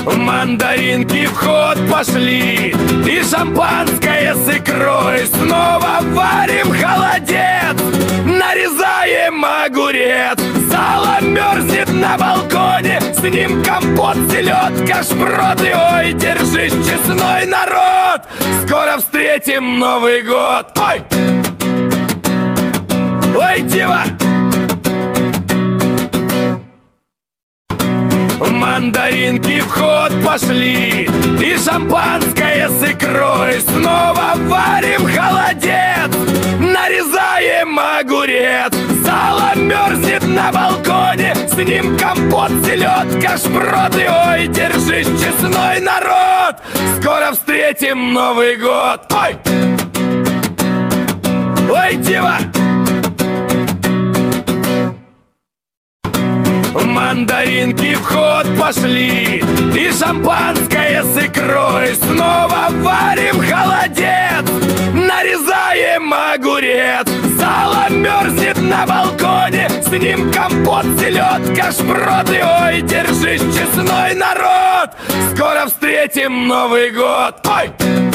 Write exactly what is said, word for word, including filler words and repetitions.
Мандаринки в ход пошли, и шампанское с икрой. Снова варим холодец, нарезаем огурец. Сало мерзнет на балконе, с ним компот, селедка, шпроты. Ой, держись, честной народ, скоро встретим Новый год. Ой! Ой, дива! Мандаринки в ход пошли, и шампанское с икрой. Снова варим холодец, нарезаем огурец. Сало мерзнет на балконе, с ним компот, селедка, шпроты. Ой, держись, честной народ, скоро встретим Новый год. Ой! Ой, дива! Мандаринки в ход пошли, и шампанское с икрой. Снова варим холодец, нарезаем огурец. Сало мерзнет на балконе, с ним компот, селедка, шпроты. Ой, держись, честной народ, скоро встретим Новый год. Ой!